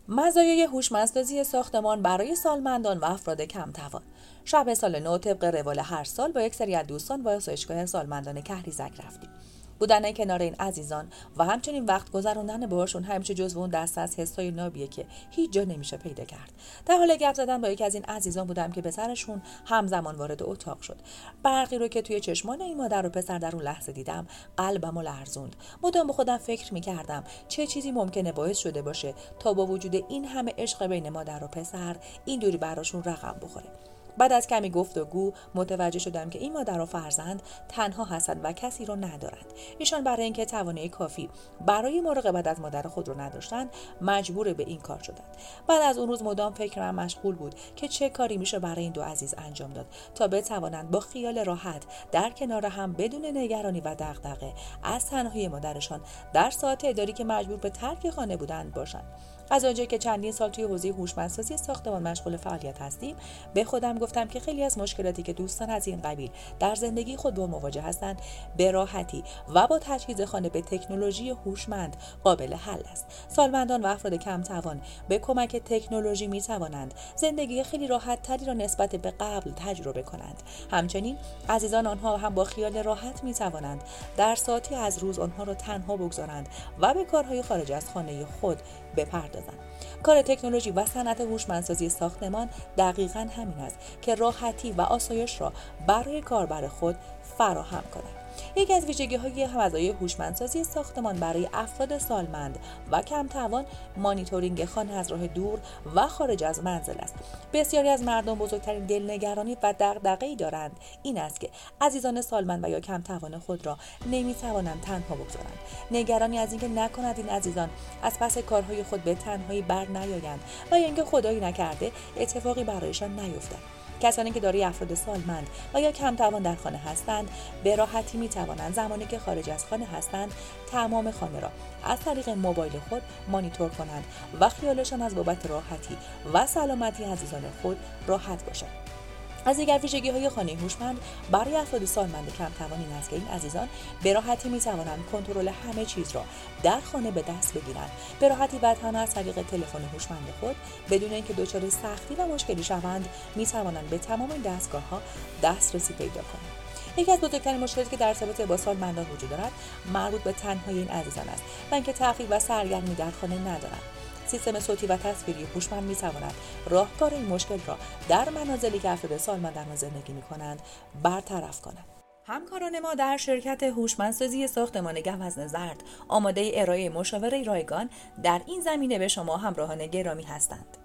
مزایای هوشمندسازی ساختمان برای سالمندان و افراد کم توان. شب سال نو طبق روال هر سال با یک سری از دوستان به آسایشگاه سالمندان کهریزک رفتیم. بودن کنار این عزیزان و همچنین وقت گذروندن باهاشون همیشه جزو اون دسته از حسای نابیه که هیچ جا نمیشه پیدا کرد. در حال گپ زدن با یکی از این عزیزان بودم که پسرشون همزمان وارد اتاق شد. برقی رو که توی چشمان این مادر و پسر در اون لحظه دیدم قلبمو لرزوند. مدام به خودم فکر می‌کردم چه چیزی ممکنه باعث شده باشه تا با وجود این همه عشق بین مادر و پسر این دوری براشون رقم بخوره. بعد از کمی گفتگو متوجه شدم که این مادر و فرزند تنها هستند و کسی رو ندارند. ایشان برای اینکه توانایی کافی برای مراقبت از مادر خود رو نداشتند مجبور به این کار شدند. بعد از اون روز مدام فکرم مشغول بود که چه کاری میشه برای این دو عزیز انجام داد تا بتوانند با خیال راحت در کنار هم بدون نگرانی و دغدغه از تنهایی مادرشان در ساعت اداری که مجبور به ترک خانه بودند باشند. از آنجایی که چندین سال توی حوزه هوشمندسازی ساختمان مشغول فعالیت هستیم، به خودم گفتم که خیلی از مشکلاتی که دوستان از این قبیل در زندگی خود با مواجه هستند به راحتی و با تجهیز خانه به تکنولوژی هوشمند قابل حل است. سالمندان و افراد کم توان به کمک تکنولوژی می توانند زندگی خیلی راحت تری را نسبت به قبل تجربه کنند. همچنین عزیزان آنها هم با خیال راحت می توانند در ساعتی از روز آنها را تنها بگذارند و به کارهای خارج از خانه خود بپردازند. کار تکنولوژی و صنعت هوشمندسازی ساختمان دقیقاً همین است که راحتی و آسایش را برای کاربر خود فراهم کند. یکی از ویژگی‌های مزایای هوشمندسازی ساختمان برای افراد سالمند و کم توان مانیتورینگ خانه از راه دور و خارج از منزل است. بسیاری از مردم بزرگترین دلنگرانی و دغدغه‌ای دارند این است که عزیزان سالمند و یا کم توان خود را نمی‌توانند تنها بگذارند. نگرانی از اینکه نکند این عزیزان از پس کارهای خود به تنهایی بر نیایند و یا اینکه خدایی نکرده اتفاقی برایشان نیفتد. کسانی که دارای افراد سالمند و یا کم توان در خانه هستند به راحتی می توانند زمانی که خارج از خانه هستند تمام خانه را از طریق موبایل خود مانیتور کنند و خیالشان از بابت راحتی و سلامتی عزیزان خود راحت باشد. از دیگر ویژگی‌های خانه هوشمند برای افراد سالمند کم توان این است که این عزیزان به راحتی می‌توانند کنترل همه چیز را در خانه به دست بگیرند. به راحتی و تنها از طریق تلفن هوشمند خود بدون اینکه دچار سختی و مشکلی شوند می‌توانند به تمام این دستگاه‌ها دسترسی پیدا کنند. یکی از بزرگترین مشکلاتی که در ارتباط با سالمندان وجود دارد مربوط به تنهایی این عزیزان است و اینکه تفریح و سرگرمی در خانه ندارند. سیستم صوتی و تصویری هوشمند می‌تواند راهکار این مشکل را در منازلی که افراد سالمند در آن زندگی می‌کنند برطرف کند. همکاران ما در شرکت هوشمندسازی ساختمان گوزن زرد آماده ارائه مشاوره رایگان در این زمینه به شما همراهان گرامی هستند.